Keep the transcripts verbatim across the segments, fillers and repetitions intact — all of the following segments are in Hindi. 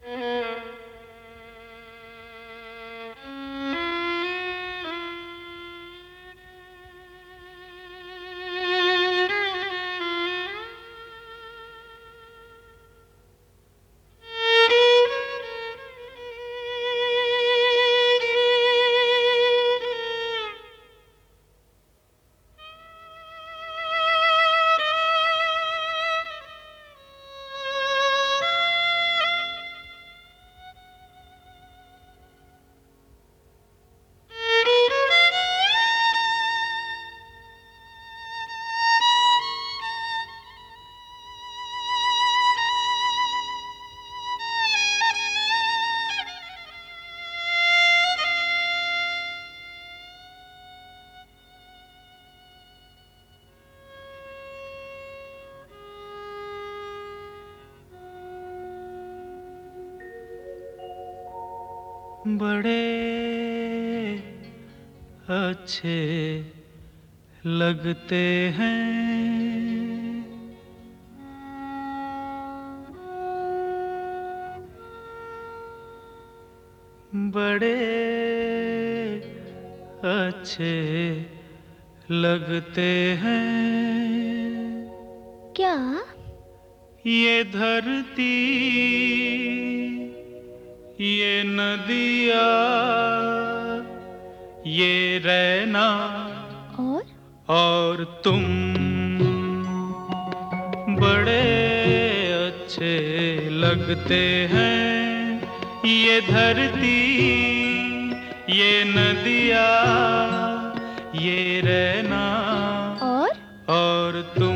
बड़े अच्छे लगते हैं बड़े अच्छे लगते हैं। क्या? ये धरती, ये नदिया, ये रैना और और तुम बड़े अच्छे लगते हैं। ये धरती, ये नदिया, ये रैना और और तुम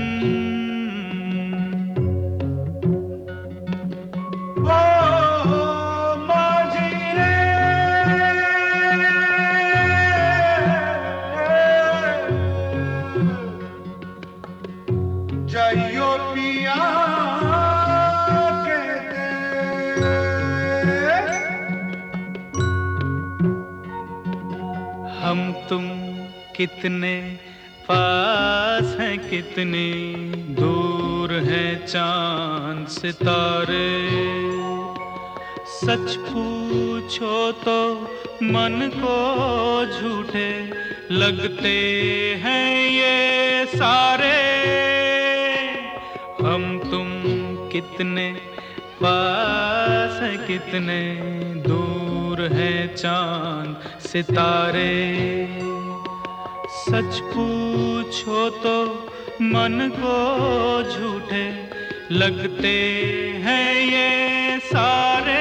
जाइयो पिया के दे। हम तुम कितने पास हैं, कितनी दूर हैं चांद सितारे। सच पूछो तो मन को झूठे लगते हैं ये सारे। हम तुम कितने पास हैं, कितने दूर हैं चांद सितारे। सच पूछो तो मन को झूठे लगते हैं ये सारे,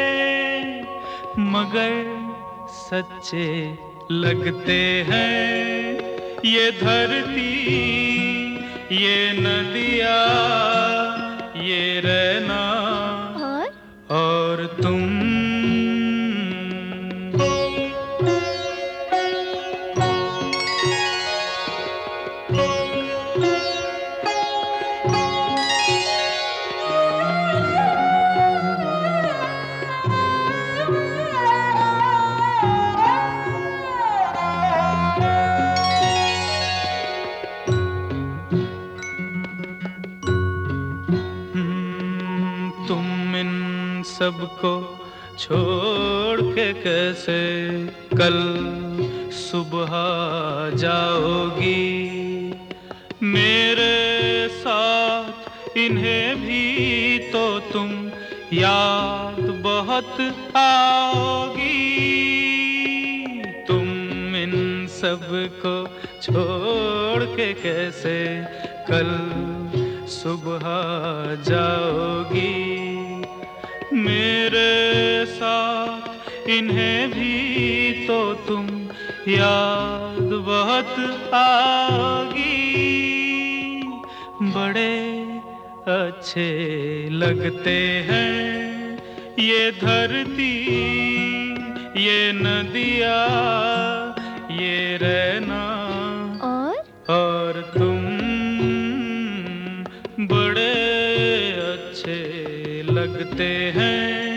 मगर सच्चे लगते हैं। ये धरती, ये नदिया, ये रैना और और तुम तुम इन सबको छोड़ के कैसे कल सुबह जाओगी। मेरे साथ इन्हें भी तो तुम याद बहुत आओगी। तुम इन सबको छोड़ के कैसे कल सुबह जाओगी। मेरे साथ इन्हें भी तो तुम याद बहुत आओगी। बड़े अच्छे लगते हैं ये धरती, ये नदिया, ये रैना और और तुम बड़े अच्छे लगते हैं।